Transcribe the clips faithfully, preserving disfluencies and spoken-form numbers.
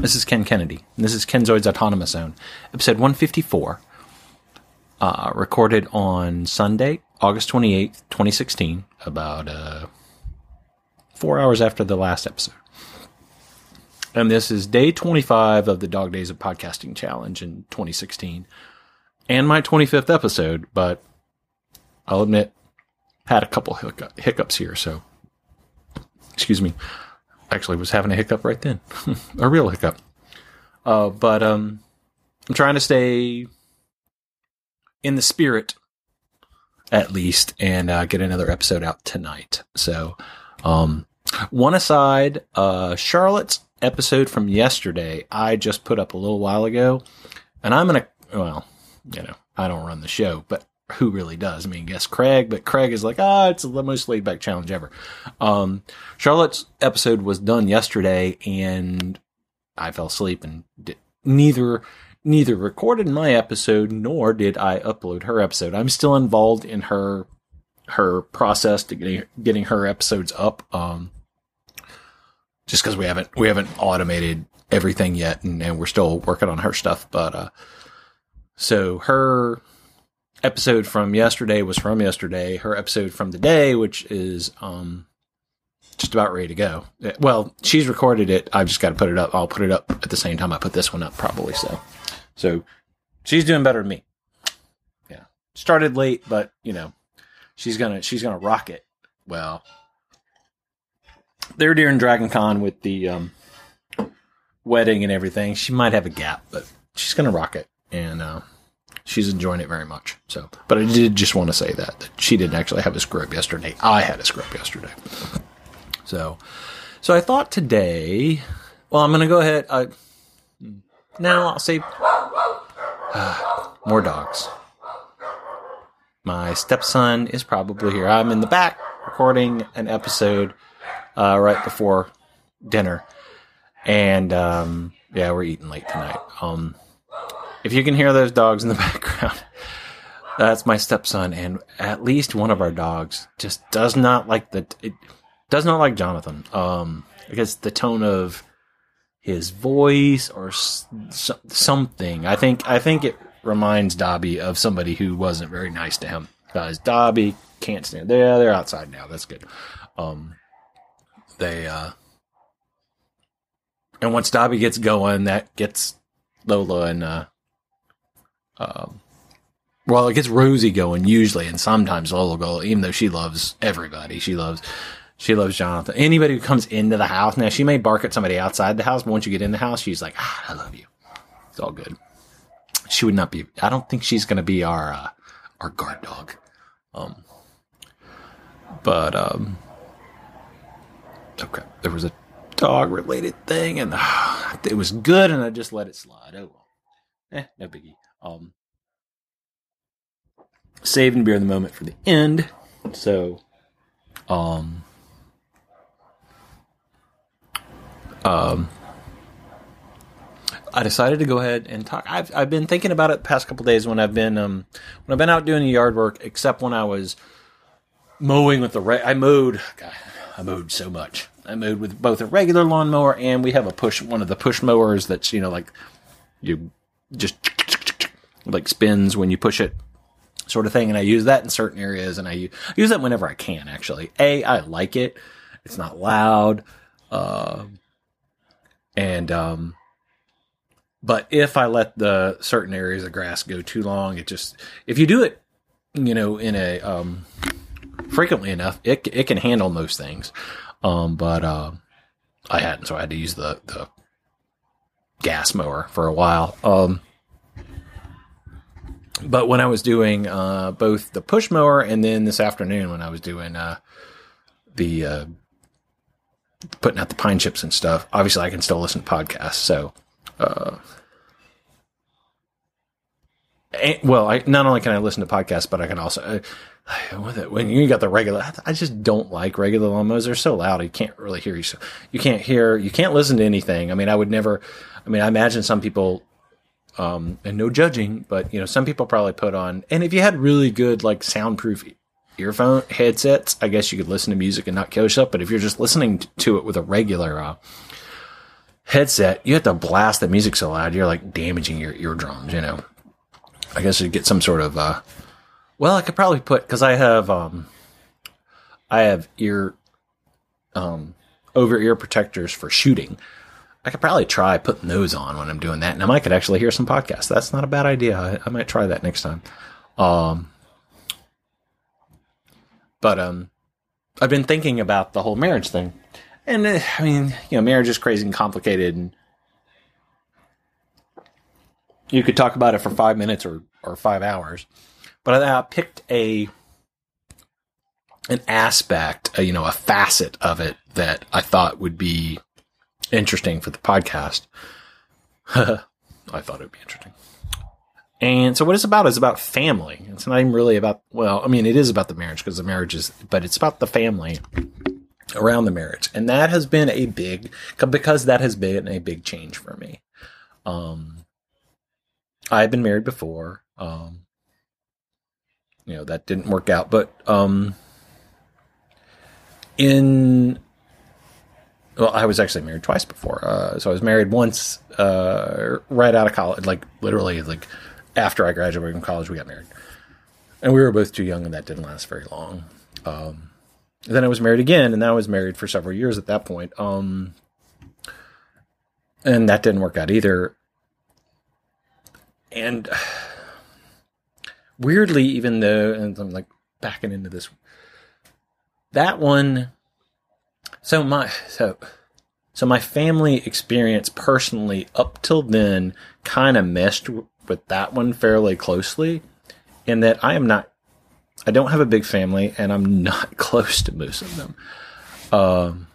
This is Ken Kennedy. And this is Kenzoid's Autonomous Zone, episode one fifty-four, uh, recorded on Sunday, August twenty-eighth, twenty sixteen, about uh, four hours after the last episode. And this is day twenty-five of the Dog Days of Podcasting Challenge in twenty sixteen, and my twenty-fifth episode, but I'll admit, had a couple hiccup, hiccups here, so, excuse me. Actually was having a hiccup right then. A real hiccup. Uh, but um, I'm trying to stay in the spirit, at least, and uh, get another episode out tonight. So, um, one aside, uh, Charlotte's episode from yesterday, I just put up a little while ago, and I'm going to, well, you know, I don't run the show, but who really does? I mean, guess Craig, but Craig is like, ah, it's the most laid back challenge ever. Um, Charlotte's episode was done yesterday, and I fell asleep and did, neither, neither recorded my episode nor did I upload her episode. I'm still involved in her, her process to getting, getting her episodes up. Um, just cause we haven't, we haven't automated everything yet, and, and we're still working on her stuff. But, uh, so her episode from yesterday was from yesterday. Her episode from today, which is um, just about ready to go. Well, she's recorded it. I've just got to put it up. I'll put it up at the same time I put this one up, probably. So, so she's doing better than me. Yeah, started late, but you know, she's gonna she's gonna rock it. Well, they're during Dragon Con with the um, wedding and everything. She might have a gap, but she's gonna rock it, and uh, she's enjoying it very much. So, but I did just want to say that, that she didn't actually have a screw up yesterday. I had a screw up yesterday. So, so I thought today, well, I'm going to go ahead. I, now I'll say uh, more dogs. My stepson is probably here. I'm in the back recording an episode uh, right before dinner. And, um, yeah, we're eating late tonight. Um, If you can hear those dogs in the background, that's my stepson, and at least one of our dogs just does not like the it does not like Jonathan. Um, I guess the tone of his voice or s- something. I think I think it reminds Dobby of somebody who wasn't very nice to him. Because Dobby can't stand. Yeah, they're outside now. That's good. Um, they uh, and once Dobby gets going, that gets Lola and uh. Um, well, it gets Rosie going usually, and sometimes Lola go, even though she loves everybody. She loves, she loves Jonathan. Anybody who comes into the house, now she may bark at somebody outside the house, but once you get in the house, she's like, ah, I love you. It's all good. She would not be, I don't think she's going to be our, uh, our guard dog. Um, but, um, okay, there was a dog related thing, and uh, it was good, and I just let it slide. Oh, well. Eh, no biggie. Um, save and bear the moment for the end. So, um, um, I decided to go ahead and talk. I've I've been thinking about it the past couple days when I've been um when I've been out doing the yard work, except when I was mowing with the re- I mowed. God, I mowed so much. I mowed with both a regular lawnmower and we have a push one of the push mowers that's, you know, like you just like spins when you push it, sort of thing. And I use that in certain areas, and I use, I use that whenever I can, actually. A, I like it. It's not loud. Uh, and, um, but if I let the certain areas of grass go too long, it just, if you do it, you know, in a, um, frequently enough, it, it can handle most things. Um, but, uh, I hadn't, so I had to use the, the gas mower for a while. Um, But when I was doing uh, both the push mower and then this afternoon when I was doing uh, the uh, putting out the pine chips and stuff, obviously I can still listen to podcasts. So, uh, and, well, I, not only can I listen to podcasts, but I can also uh, when you got the regular. I just don't like regular lawnmowers. They're so loud, you can't really hear you. So you can't hear, you can't listen to anything. I mean, I would never. I mean, I imagine some people. Um, and no judging, but you know, some people probably put on, and if you had really good, like soundproof earphone headsets, I guess you could listen to music and not kill yourself. But if you're just listening to it with a regular, uh, headset, you have to blast the music so loud, you're like damaging your eardrums, you know. I guess you'd get some sort of, uh, well, I could probably put, cause I have, um, I have ear, um, over ear protectors for shooting. I could probably try putting those on when I'm doing that, and I might could actually hear some podcasts. That's not a bad idea. I, I might try that next time. Um, but um, I've been thinking about the whole marriage thing, and uh, I mean, you know, marriage is crazy and complicated, and you could talk about it for five minutes or or five hours. But I, I picked a an aspect, a, you know, a facet of it that I thought would be interesting for the podcast. I thought it would be interesting. And so what it's about is about family. It's not even really about, well, I mean, it is about the marriage because the marriage is, but it's about the family around the marriage. And that has been a big, because that has been a big change for me. Um, I've been married before. Um, you know, that didn't work out, but, um, in, well, I was actually married twice before. Uh, so I was married once, uh, right out of college, like literally like after I graduated from college, we got married, and we were both too young, and that didn't last very long. Um, then I was married again, and I was married for several years at that point. Um, and that didn't work out either. And weirdly, even though, and I'm like backing into this, that one, So my so so my family experience personally up till then kind of meshed w- with that one fairly closely, in that I am not, I don't have a big family, and I'm not close to most of them, um,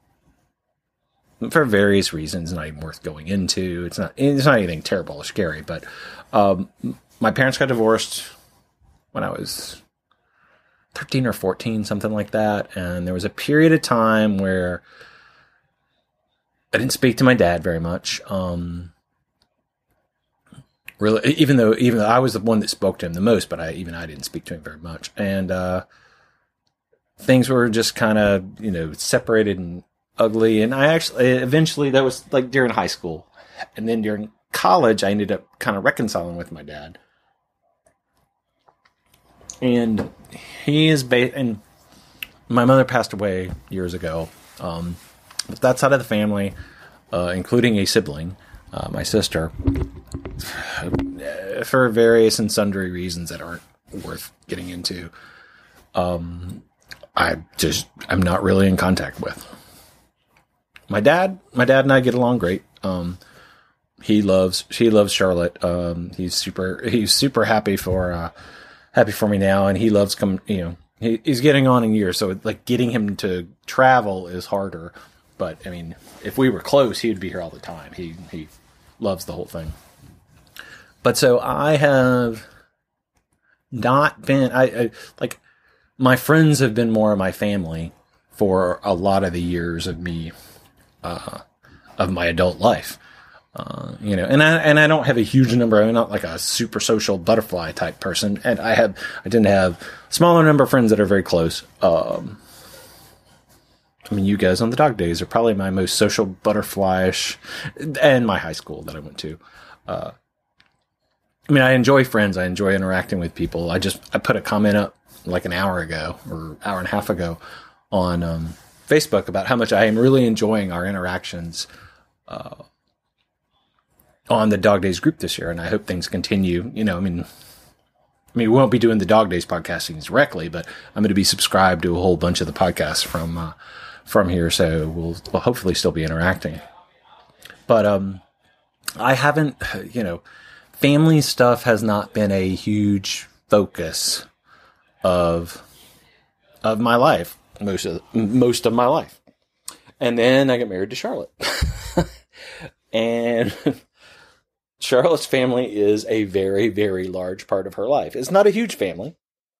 for various reasons, not even worth going into. It's not it's not anything terrible or scary, but um, my parents got divorced when I was thirteen or fourteen, something like that. And there was a period of time where I didn't speak to my dad very much. Um, really, even though, even though I was the one that spoke to him the most, but I, even I didn't speak to him very much. And, uh, things were just kind of, you know, separated and ugly. And I actually, eventually that was like during high school. And then during college, I ended up kind of reconciling with my dad. And he is ba- and my mother passed away years ago. Um, but that side of the family, uh, including a sibling, uh, my sister, for various and sundry reasons that aren't worth getting into, um, I just, I'm not really in contact with. My dad, my dad and I get along great. Um, he loves, she loves Charlotte. Um, he's super, he's super happy for, uh, happy for me now, and he loves come. You know, he, he's getting on in years, so like getting him to travel is harder. But I mean, if we were close, he'd be here all the time. He he loves the whole thing. But so I have not been. I, I like my friends have been more of my family for a lot of the years of me, uh, of my adult life. Uh, you know, and I, and I don't have a huge number. I'm not like a super social butterfly type person. And I have, I tend to have a smaller number of friends that are very close. Um, I mean, you guys on the dog days are probably my most social butterfly-ish, and my high school that I went to. Uh, I mean, I enjoy friends. I enjoy interacting with people. I just, I put a comment up like an hour ago or hour and a half ago on, um, Facebook about how much I am really enjoying our interactions, uh, on the Dog Days group this year, and I hope things continue. You know, I mean, I mean, we won't be doing the Dog Days podcasting directly, but I'm going to be subscribed to a whole bunch of the podcasts from uh, from here, so we'll, we'll hopefully still be interacting. But um, I haven't, you know, family stuff has not been a huge focus of of my life most of most of my life, and then I got married to Charlotte, and Charlotte's family is a very, very large part of her life. It's not a huge family,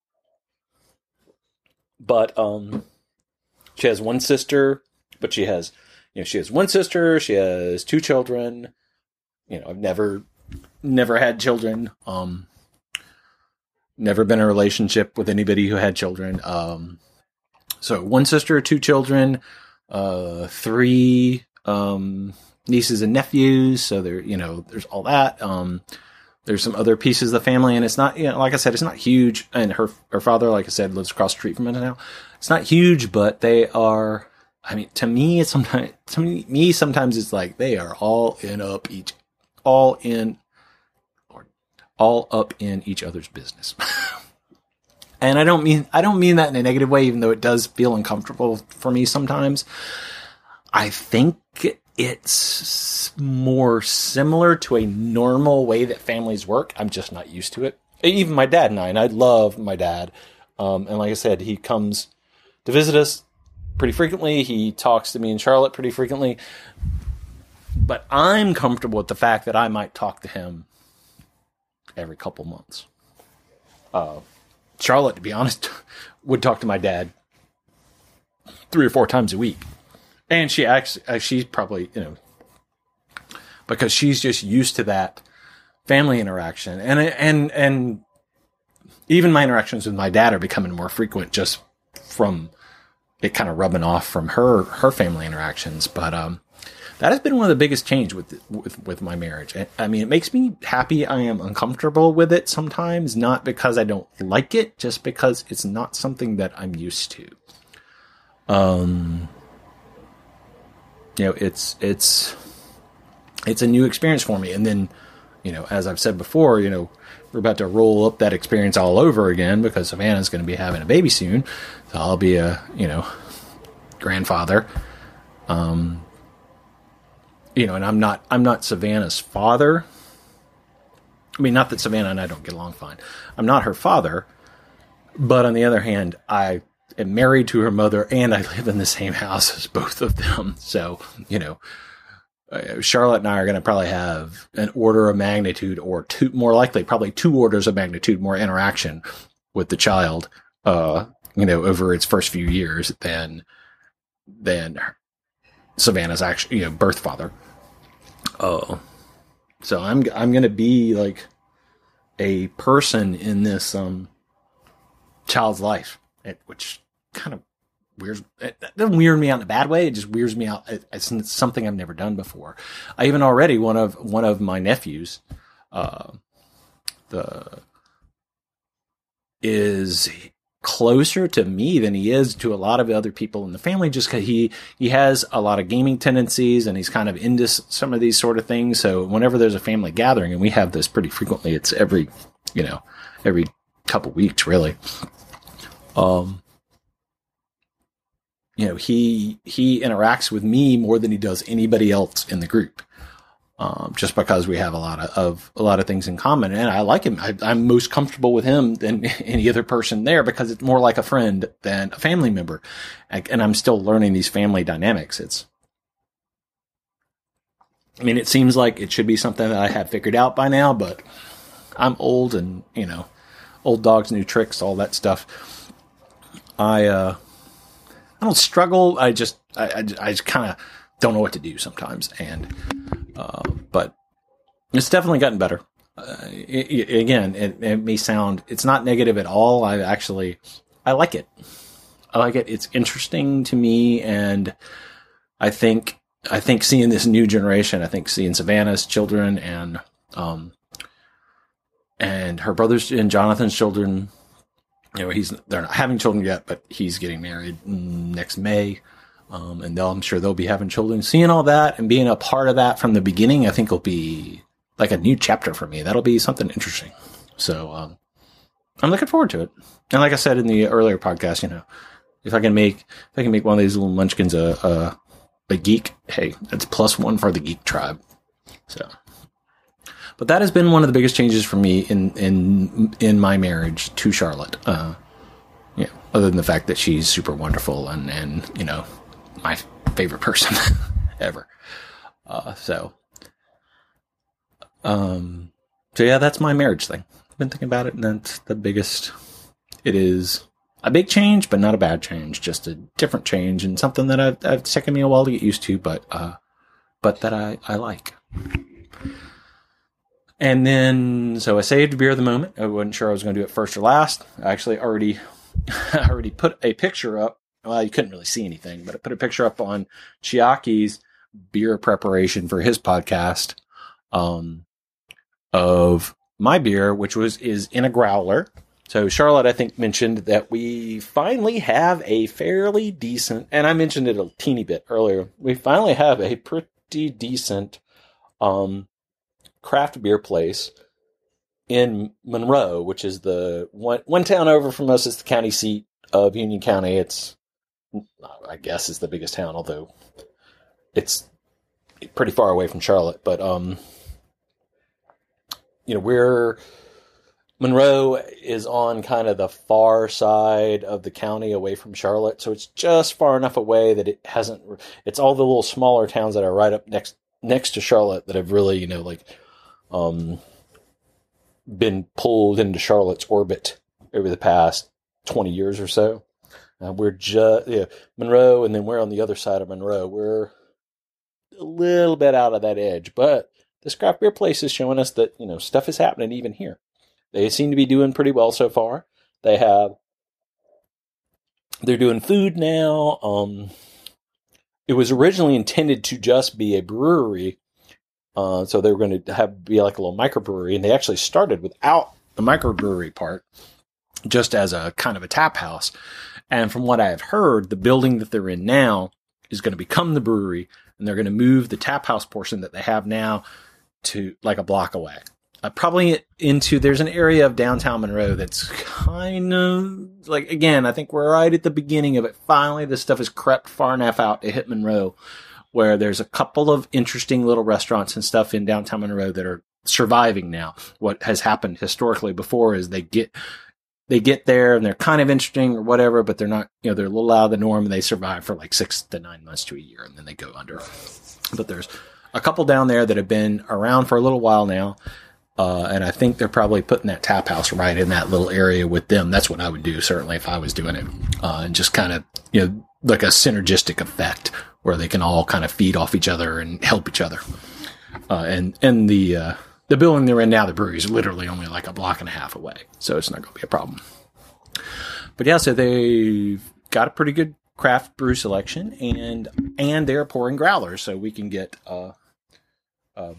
but um, she has one sister, but she has, you know, she has one sister, she has two children. You know, I've never, never had children. Um, never been in a relationship with anybody who had children. Um, so one sister, two children, uh, three um, nieces and nephews. So there, you know, there's all that. Um, there's some other pieces of the family, and it's not, you know, like I said, it's not huge. And her, her father, like I said, lives across the street from it now. It's not huge, but they are, I mean, to me, it's sometimes, to me, me, sometimes it's like they are all in up each, all in, or all up in each other's business. And I don't mean, I don't mean that in a negative way, even though it does feel uncomfortable for me sometimes. I think it's more similar to a normal way that families work. I'm just not used to it. Even my dad and I, and I love my dad. Um, and like I said, he comes to visit us pretty frequently. He talks to me and Charlotte pretty frequently. But I'm comfortable with the fact that I might talk to him every couple months. Uh, Charlotte, to be honest, would talk to my dad three or four times a week. And she actually, she's probably, you know, because she's just used to that family interaction. And, and, and even my interactions with my dad are becoming more frequent just from it kind of rubbing off from her, her family interactions. But, um, that has been one of the biggest change with, with, with my marriage. I mean, it makes me happy. I am uncomfortable with it sometimes, not because I don't like it, just because it's not something that I'm used to. Um, you know, it's, it's, it's a new experience for me. And then, you know, as I've said before, you know, we're about to roll up that experience all over again because Savannah's going to be having a baby soon. So I'll be a, you know, grandfather. Um, You know, and I'm not, I'm not Savannah's father. I mean, not that Savannah and I don't get along fine. I'm not her father. But on the other hand, I am married to her mother and I live in the same house as both of them. So, you know, uh, Charlotte and I are going to probably have an order of magnitude or two, more likely, probably two orders of magnitude more interaction with the child, uh, you know, over its first few years than, than Savannah's actually, you know, birth father. Oh, so I'm, I'm going to be like a person in this, um, child's life, which kind of weirds, it doesn't weird me out in a bad way. It just weirds me out. It's something I've never done before. I even already, one of, one of my nephews, uh, the is closer to me than he is to a lot of other people in the family, just because he, he has a lot of gaming tendencies and he's kind of into some of these sort of things. So whenever there's a family gathering, and we have this pretty frequently, it's every, you know, every couple weeks, really. Um, you know, he, he interacts with me more than he does anybody else in the group. Um, just because we have a lot of, of a lot of things in common, and I like him. I, I'm most comfortable with him than any other person there because it's more like a friend than a family member. And I'm still learning these family dynamics. It's, I mean, it seems like it should be something that I have figured out by now, but I'm old and, you know, old dogs, new tricks, all that stuff. I, uh, I don't struggle. I just, I, I, I just kind of don't know what to do sometimes. And, Uh, but it's definitely gotten better. Uh, it, it, again, it, it may sound, it's not negative at all. I actually, I like it. I like it. It's interesting to me. And I think, I think seeing this new generation, I think seeing Savannah's children and, um, and her brother's and Jonathan's children, you know, he's, they're not having children yet, but he's getting married next May. Um, and I'm sure they'll be having children. Seeing all that and being a part of that from the beginning, I think will be like a new chapter for me. That'll be something interesting. So, um, I'm looking forward to it. And like I said in the earlier podcast, you know, if I can make, if I can make one of these little munchkins a, a, a geek, hey, that's plus one for the geek tribe. So, but that has been one of the biggest changes for me in, in, in my marriage to Charlotte. Uh, you know, other than the fact that she's super wonderful and, and, you know, my favorite person ever. Uh, so, um, so yeah, that's my marriage thing. I've been thinking about it, and that's the biggest. It is a big change, but not a bad change. Just a different change, and something that I've, I've taken me a while to get used to, but uh, but that I I like. And then, so I saved Beer of the Moment. I wasn't sure I was going to do it first or last. I actually already I already put a picture up. Well, you couldn't really see anything, but I put a picture up on Chiaki's beer preparation for his podcast um, of my beer, which was is in a growler. So Charlotte, I think, mentioned that we finally have a fairly decent, and I mentioned it a teeny bit earlier, we finally have a pretty decent um, craft beer place in Monroe, which is the one, one town over from us. It's the county seat of Union County. It's, I guess, is the biggest town, although it's pretty far away from Charlotte. But, um, you know, we're... Monroe is on kind of the far side of the county away from Charlotte, so it's just far enough away that it hasn't, it's all the little smaller towns that are right up next next to Charlotte that have really, you know, like, um, been pulled into Charlotte's orbit over the past twenty years or so. Uh, we're just, yeah, Monroe, and then we're on the other side of Monroe. We're a little bit out of that edge, but this craft beer place is showing us that, you know, stuff is happening even here. They seem to be doing pretty well so far. They have, they're doing food now. Um, it was originally intended to just be a brewery. Uh, so they were going to have, be like a little microbrewery, and they actually started without the microbrewery part, just as a kind of a tap house. And from what I have heard, the building that they're in now is going to become the brewery, and they're going to move the tap house portion that they have now to like a block away. Uh, probably into, there's an area of downtown Monroe that's kind of, like, again, I think we're right at the beginning of it. Finally, this stuff has crept far enough out to hit Monroe, where there's a couple of interesting little restaurants and stuff in downtown Monroe that are surviving now. What has happened historically before is they get, they get there and they're kind of interesting or whatever, but they're not, you know, they're a little out of the norm, and they survive for like six to nine months to a year, and then they go under. But there's a couple down there that have been around for a little while now. Uh, and I think they're probably putting that tap house right in that little area with them. That's what I would do, certainly, if I was doing it. Uh, and just kind of, you know, like a synergistic effect where they can all kind of feed off each other and help each other. Uh, and, and the, uh, the building they're in now, the brewery, is literally only like a block and a half away. So it's not going to be a problem. But yeah, so they've got a pretty good craft brew selection, and, and they're pouring growlers, so we can get, uh, uh,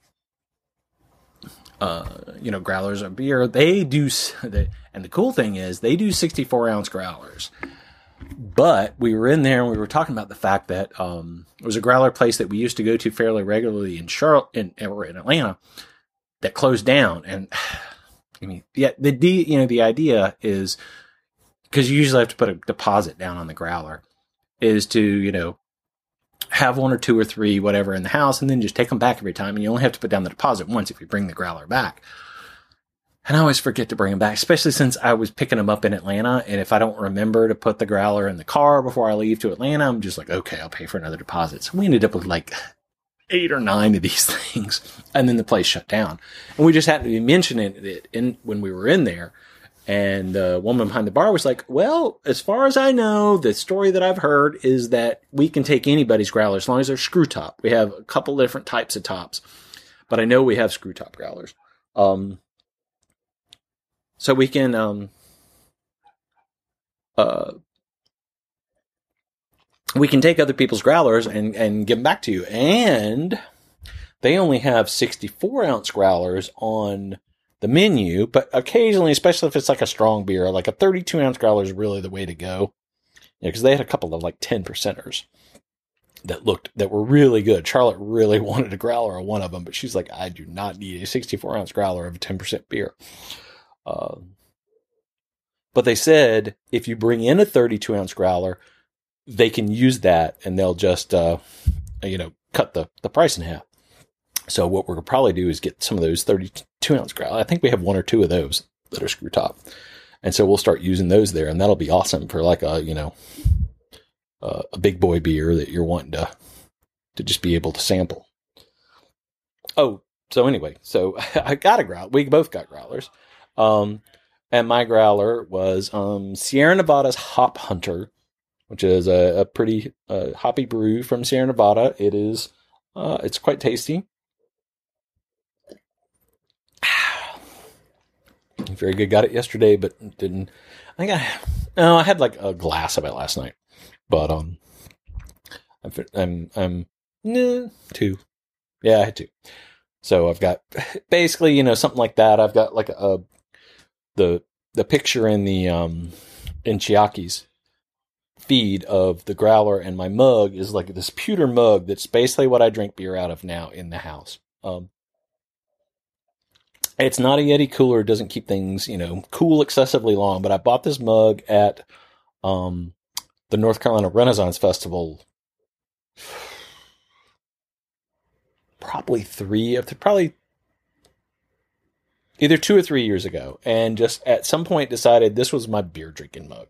Uh, you know, growlers of beer. They do, they, and the cool thing is they do sixty-four ounce growlers. But we were in there and we were talking about the fact that um, it was a growler place that we used to go to fairly regularly in Charlotte, in, or in Atlanta, that closed down. And I mean, yeah, the D, you know, the idea is, because you usually have to put a deposit down on the growler, is to, you know, have one or two or three, whatever, in the house, and then just take them back every time. And you only have to put down the deposit once if you bring the growler back. And I always forget to bring them back, especially since I was picking them up in Atlanta. And if I don't remember to put the growler in the car before I leave to Atlanta, I'm just like, okay, I'll pay for another deposit. So we ended up with like eight or nine of these things. And then the place shut down. And we just happened to be mentioning it in, when we were in there. And the woman behind the bar was like, well, as far as I know, the story that I've heard is that we can take anybody's growler as long as they're screw top. We have a couple different types of tops, but I know we have screw top growlers. Um, so we can, um, uh, we can take other people's growlers and, and give them back to you. And they only have sixty-four ounce growlers on the menu, but occasionally, especially if it's like a strong beer, like a thirty-two ounce growler is really the way to go. Yeah, because they had a couple of like ten percenters that looked, that were really good. Charlotte really wanted a growler on one of them, but she's like, I do not need a sixty-four ounce growler of a ten percent beer. Uh, but they said if you bring in a thirty-two ounce growler, they can use that and they'll just, uh, you know, cut the, the price in half. So what we're going to probably do is get some of those thirty-two ounce growlers. I think we have one or two of those that are screw top. And so we'll start using those there, and that'll be awesome for like a, you know, uh, a big boy beer that you're wanting to, to just be able to sample. Oh, so anyway, so I got a growler. We both got growlers. Um, and my growler was, um, Sierra Nevada's Hop Hunter, which is a, a pretty, uh, hoppy brew from Sierra Nevada. It is, uh, it's quite tasty. Very good. Got it yesterday, but didn't. I think I, no, I had like a glass of it last night, but um, I'm I'm I'm No, two. Yeah, I had two. So I've got basically, you know, something like that. I've got like a, a the the picture in the um in Chiaki's feed of the growler, and my mug is like this pewter mug that's basically what I drink beer out of now in the house. Um, it's not a Yeti cooler; it doesn't keep things, you know, cool excessively long. But I bought this mug at um the North Carolina Renaissance Festival. Probably three of the, probably either two or three years ago, and just at some point decided this was my beer drinking mug.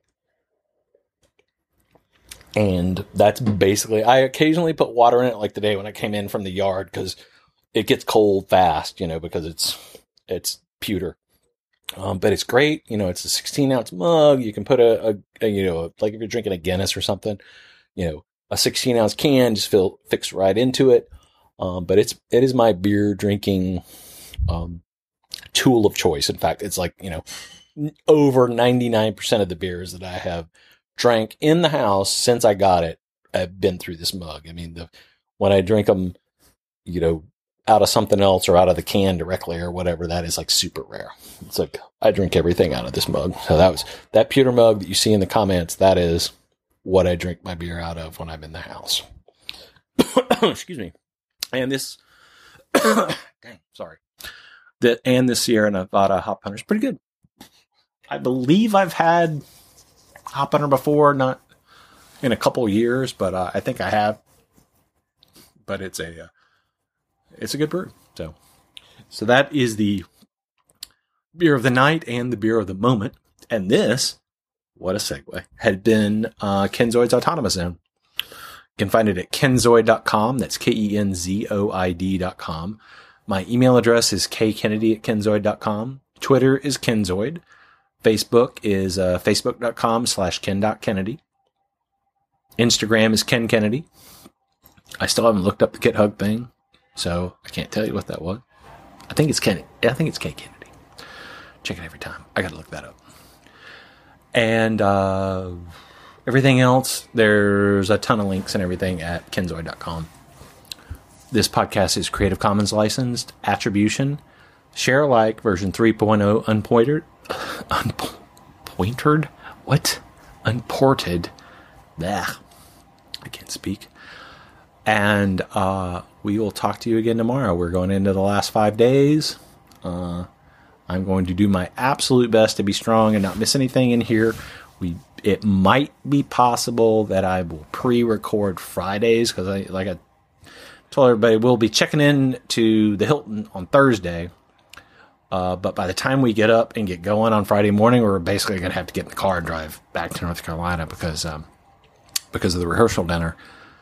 And that's basically, I occasionally put water in it, like today when I came in from the yard, because it gets cold fast, you know, because it's, it's pewter. Um, but it's great. You know, it's a sixteen ounce mug. You can put a, a, a you know, like if you're drinking a Guinness or something, you know, a sixteen ounce can just fill, fix right into it. Um, but it's, it is my beer drinking, um, tool of choice. In fact, it's like, you know, over ninety-nine percent of the beers that I have drank in the house since I got it, I've been through this mug. I mean, the, when I drink them, you know, out of something else or out of the can directly or whatever, that is like super rare. It's like, I drink everything out of this mug. So that was that pewter mug that you see in the comments. That is what I drink my beer out of when I'm in the house. Excuse me. And this, dang, sorry. That and the Sierra Nevada Hop Hunter is pretty good. I believe I've had Hop Hunter before, not in a couple of years, but uh, I think I have. But it's a uh, it's a good brew. So, so that is the beer of the night and the beer of the moment. And this, what a segue, had been uh, Kenzoid's Autonomous Zone. You can find it at kenzoid dot com. That's K E N Z O I D dot com. My email address is kkennedy at kenzoid dot com. Twitter is Kenzoid. Facebook is uh, facebook dot com slash ken.kennedy. Instagram is Ken Kennedy. I still haven't looked up the Kit Hug thing, so I can't tell you what that was. I think it's Ken. I think it's K Kennedy. Check it every time. I got to look that up. And uh, everything else, there's a ton of links and everything at kenzoid dot com. This podcast is Creative Commons licensed, attribution, share alike, version three point oh, unpointed, unpointed, what? Unported. Blech. I can't speak. And uh, we will talk to you again tomorrow. We're going into the last five days. Uh, I'm going to do my absolute best to be strong and not miss anything in here. We it might be possible that I will pre-record Fridays because I like I told everybody we'll be checking in to the Hilton on Thursday. Uh, but by the time we get up and get going on Friday morning, we're basically going to have to get in the car and drive back to North Carolina because um, because of the rehearsal dinner.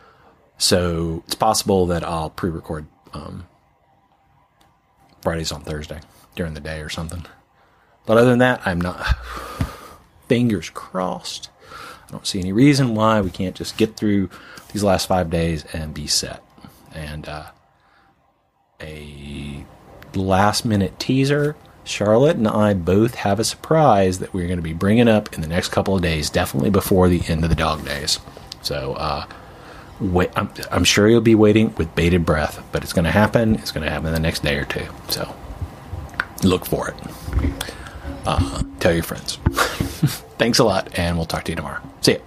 So it's possible that I'll pre-record um, Fridays on Thursday during the day or something. But other than that, I'm not. Fingers crossed. I don't see any reason why we can't just get through these last five days and be set. And uh, a last minute teaser. Charlotte and I both have a surprise that we're going to be bringing up in the next couple of days, definitely before the end of the dog days. So, uh, wait, I'm, I'm sure you'll be waiting with bated breath, but it's going to happen. It's going to happen the next day or two. So, look for it. Uh, tell your friends. Thanks a lot, and we'll talk to you tomorrow. See ya.